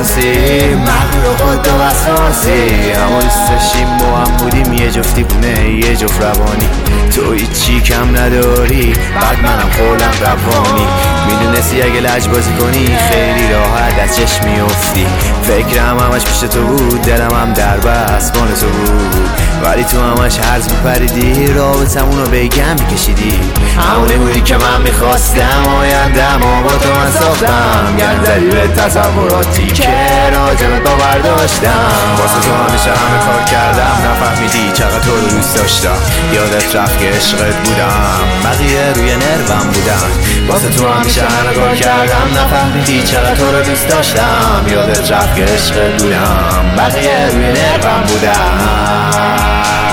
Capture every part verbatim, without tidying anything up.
اساسی مغرور خود و اساسی اما دوست داشتیم با هم بودیم یه جفتی بونه یه جفت روانی تو هیچی کم نداری بعد منم خودم روانی میدونستی اگه لج بازی کنی خیلی راحت از چشم میافتی فکرم همش پیش تو بود دلم هم در بسمان تو بود ولی تو همش هرز میپریدی رابطمونو بگم میکشیدی همونه بودی که من میخواستم آیندم و با تو من ساختم گرد زدی به تصوراتی که راجبت باور داشتم واسه تو همیشه همه کار کردم نفهمیدی چقدر تو رو دوست داشتم یادت رفت که عشقت بودم بقیه روی نروم بودن واسه تو همیشه همه کار کردم نفهمیدی چقدر تو رو دوست داشتم یادت رفت که عشقت بودم بقیه روی نروم بودن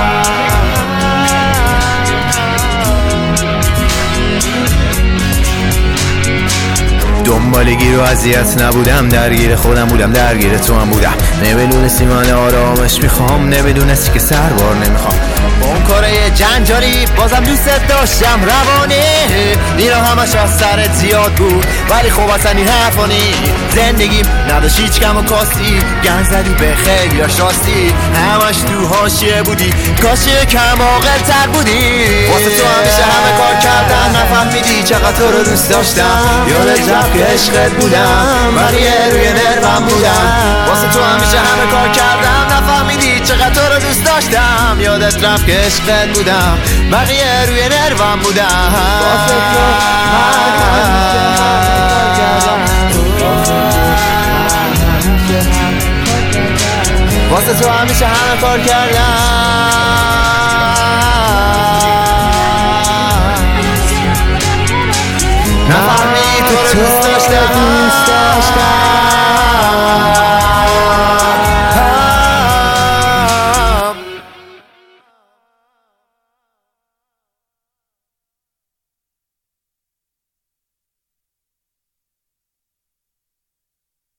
دنبالگی رو اذیت نبودم درگیر خودم بودم درگیر تو هم بودم نمیدونستی من آرامش میخوام نمیدونستی که سربار نمیخوام با اون کاره جنجالی بازم دوست داشتم روانه اینا همش از سرت زیاد بود ولی خوب اصلا این حرفانی زندگیم نداشت هیچ کم و کاستی گن زدی به خیلی هاش راستی همش تو حاشیه بودی کاش یکم عاقل تر بودی واسه تو همیشه همه کار کردم نفهمیدی چقدر تو رو دوست داشتم یادت رفت که عشقت بودم بقیه روی نروم بودم واسه تو همیشه همه کار کردم نفهمیدی چقدر تو رو دوست داشتم یادت رفت که عشقت بودم بقیه روی نروم بودم واسه تو واسه تو همیشه همه کار کردم